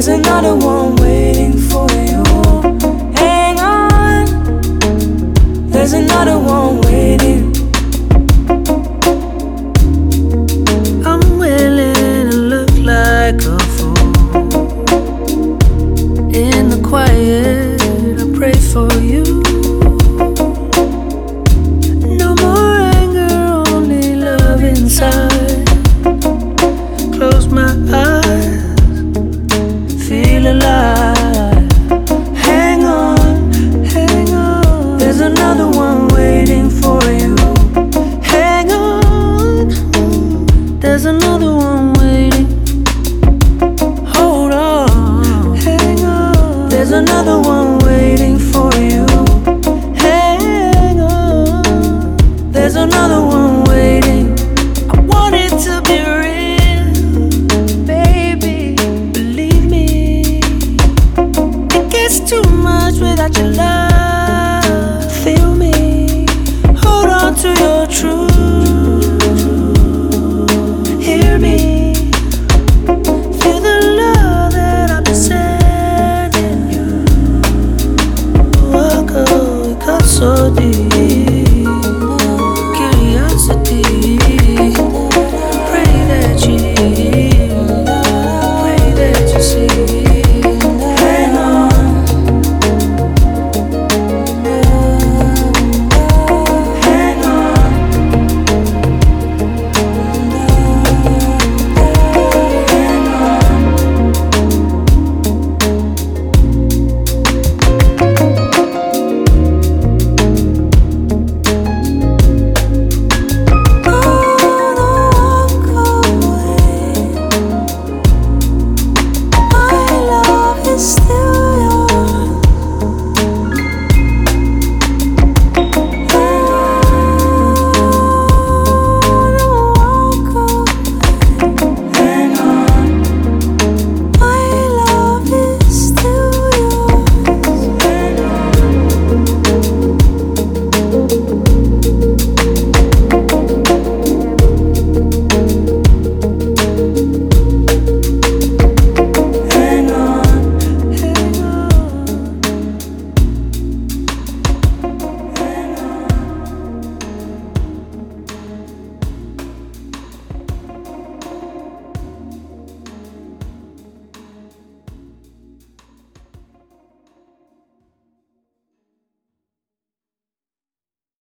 There's another one waiting for you. Hang on, there's another one waiting. I'm willing to look like a fool. In the quiet, I pray for you. No more anger, only love inside. Close my eyes, feel alive. Hang on, there's another one waiting for you. Hang on, there's another one.